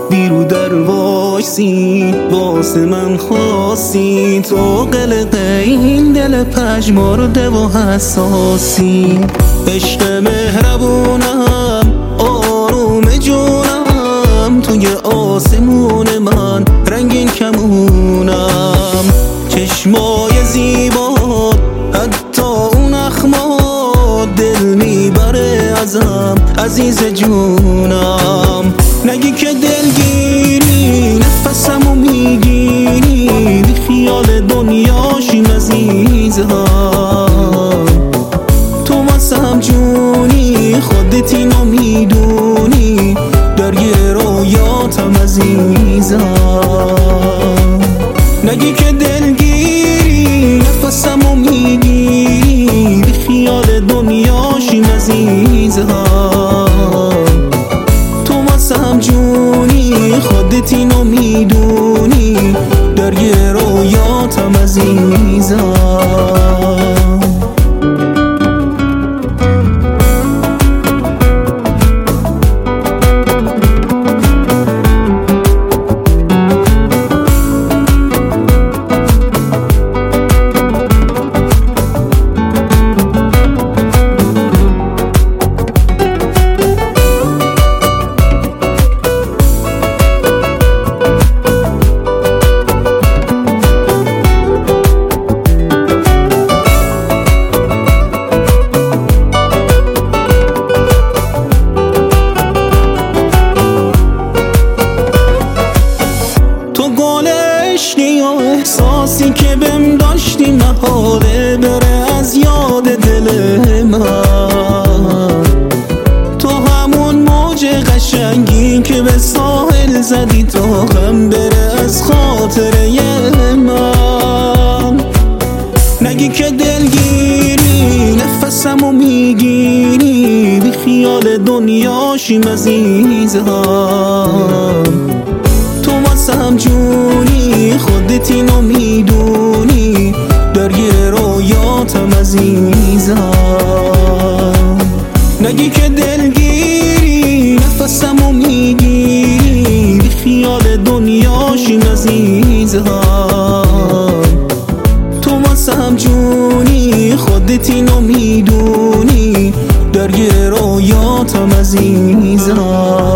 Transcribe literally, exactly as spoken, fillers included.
بیرو در وایسی واسه من خواستی، تو قلقه این دل پژمرده و حساسی. عشق مهربونم آروم جونم، توی آسمون من رنگین کمونم. چشمای زیبات حتی اون اخمات دل میبره ازم عزیز جونم. نگی که دلگیری نفسمو میگیری، بی خیال دنیاشیم عزیزم. تو واسم جونی خودت اینو میدونی، درگیر رویاتم عزیزم. نگی که دلگیری نفسمو میگیری، بی خیال دنیاشیم عزیزم. تو واسم جونی خودت اینو میدونی، درگیر رویاتم عزیزم. احساسی که بهم داشتی محاله بره از یاد دل من. تو همون موج قشنگی که به ساحل زدی تا هم بره از خاطره من. نگی که دلگیری نفسمو میگیری، بی خیال دنیاشیم عزیزم. تو واسم جونی خودت اینو میدونی، درگیر رویاتم عزیزم. نگی که دلگیری نفسمو میگیری، بی خیال دنیاشیم عزیزم. تو واسم جونی خودت اینو میدونی، درگیر رویاتم عزیزم.